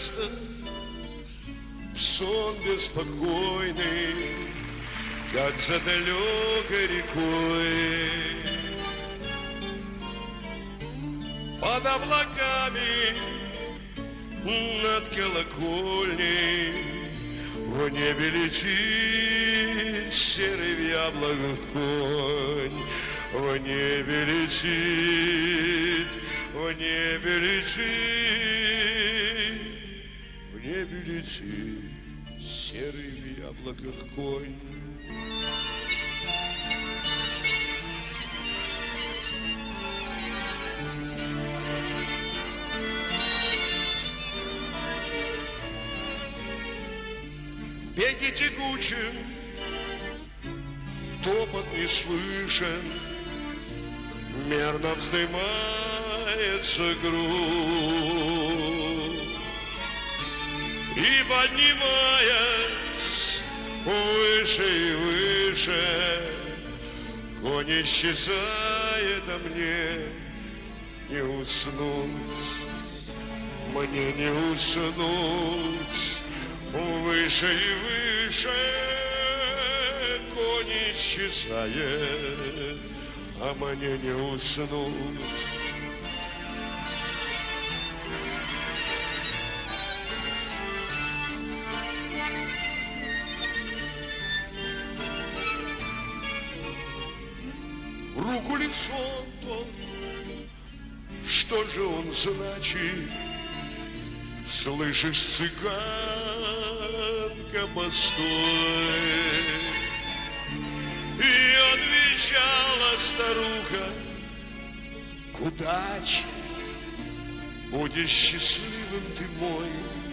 часто в сон беспокойный, как за далекой рекой. Под облаками над колокольней в небе летит серый в яблоках конь. В небе летит, в небе летит, в небе летит серый в яблоках конь. В беге тягучем топот не слышен, мерно вздымается грудь, и, поднимаясь выше и выше, конь исчезает, а мне не уснуть, мне не уснуть. Выше и выше конь исчезает, а мне не уснуть. В руку ли сон тот, что же он значит? Слышишь, цыганка, постой. И отвечала старуха: к удаче, будешь счастливым ты мой,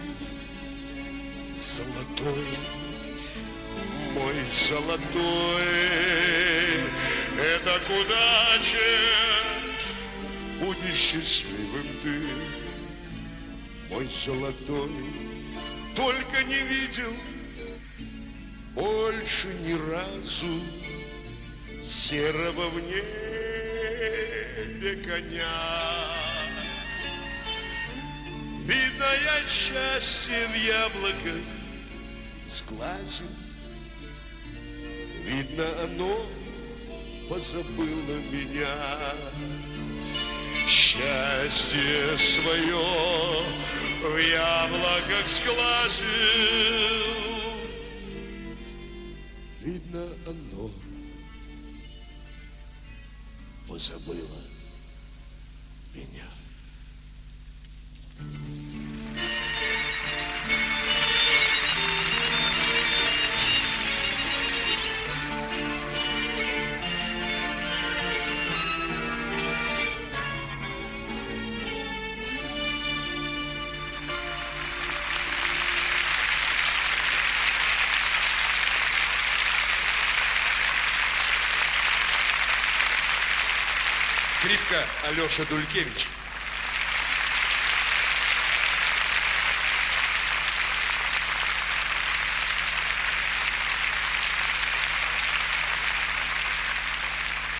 золотой, мой золотой. Это к удаче, будешь счастливым ты, мой золотой. Только не видел больше ни разу серого в небе коня. Видно, я счастье в яблоках сглазил, видно, оно позабыло меня. Счастье свое в яблоках сглазил, видно, оно позабыло меня. Скрипка Алеша Дулькевич.